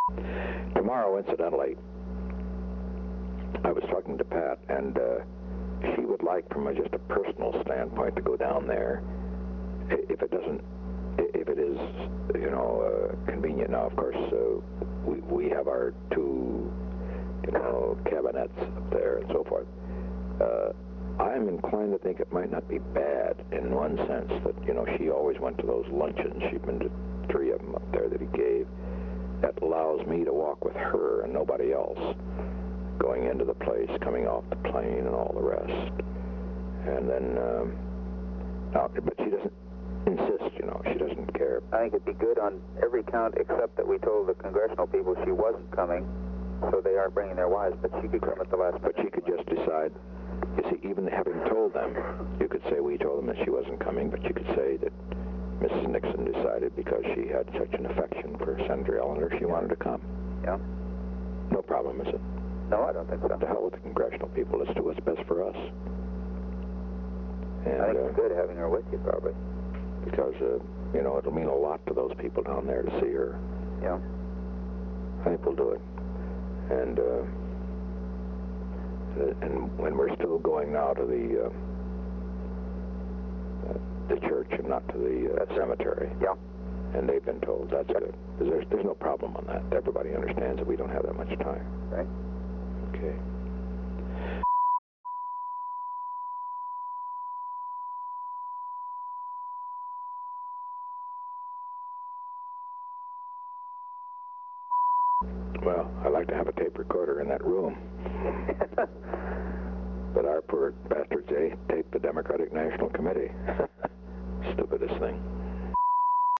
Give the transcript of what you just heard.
Tomorrow, incidentally, I was talking to Pat, and she would like, from just a personal standpoint, to go down there. If it is, convenient. Now, of course, we have our two, cabinets up there and so forth. I'm inclined to think it might not be bad in one sense that, she always went to those luncheons. She'd been to 3 of them up there that he gave. That allows me to walk with her and nobody else, going into the place, coming off the plane, and all the rest. And then, but she doesn't insist, she doesn't care. I think it'd be good on every count except that we told the congressional people she wasn't coming, so they aren't bringing their wives, but she could come at the last minute. But she could just decide. You see, even having told them, you could say we told them that she wasn't coming, but you could say that Mrs. Nixon decided because she had such an affection for Senator Ellender, she wanted to come. Yeah. No problem, is it? No, I don't think so. To hell with the congressional people. Let's do what's best for us. And, I think it's good having her with you, probably. Because, it'll mean a lot to those people down there to see her. Yeah. I think we'll do it. And when we're still going now to the church and not to the cemetery. Yeah. And they've been told that's good. There's no problem on that. Everybody understands that we don't have that much time. Right. Okay. Well, I like to have a tape recorder in that room. But our poor bastards, they taped the Democratic National Committee. Stupidest thing.